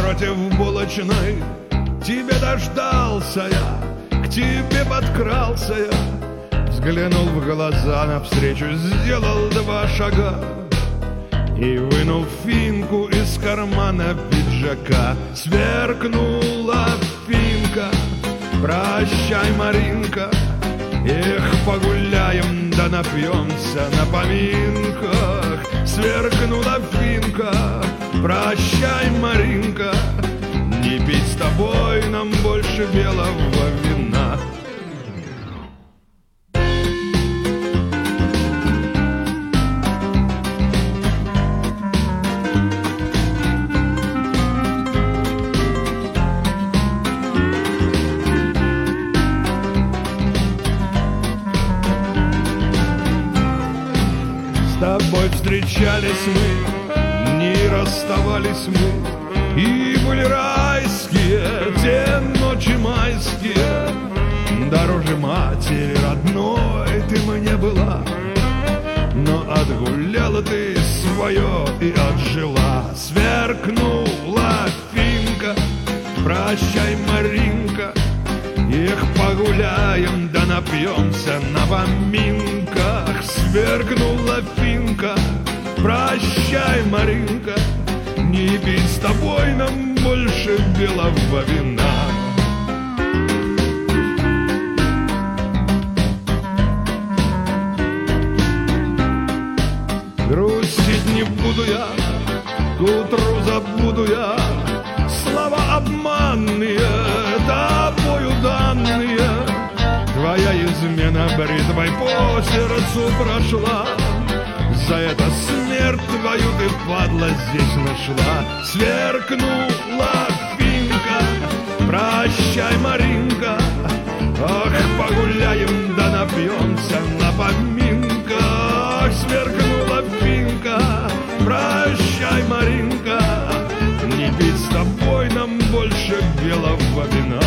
напротив булочной. Тебе дождался я, к тебе подкрался я, взглянул в глаза навстречу, сделал 2 шага и вынул финку из кармана пиджака. Сверкнула финка: прощай, Маринка, эх, погуляем да напьемся на поминках. Сверкнула финка: прощай, Маринка, не пить с тобой нам больше белого вина. С тобой встречались мы, не расставались мы, и были райские те ночи майские. Дороже матери родной ты мне была, но отгуляла ты свое и отжила. Сверкнула финка: прощай, Маринка, эх, погуляем да напьемся на поминках. Сверкнула финка: прощай, Маринка, не пить с тобой нам больше белого вина. Грустить не буду я, к утру забуду я слова обманные, тобою данные. Твоя измена бритвой по сердцу прошла, за это смерть твою ты, падла, здесь нашла. Сверкнула финка: прощай, Маринка, ах, погуляем да напьемся на поминках. Сверкнула финка: прощай, Маринка, не пить с тобой нам больше белого вина.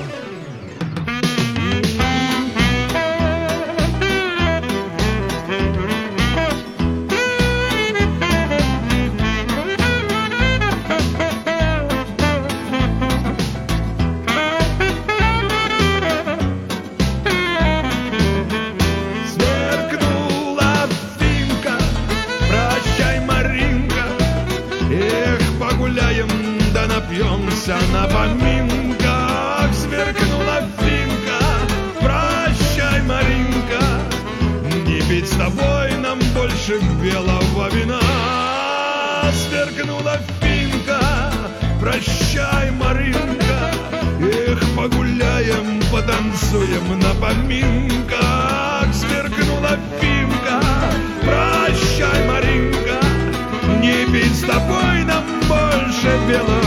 Напьемся на поминках. Сверкнула финка: прощай, Маринка, не пить с тобой нам больше белого вина. Сверкнула финка: прощай, Маринка, эх, погуляем, потанцуем на поминках. Сверкнула финка: прощай, Маринка, не пить с тобой нам больше белого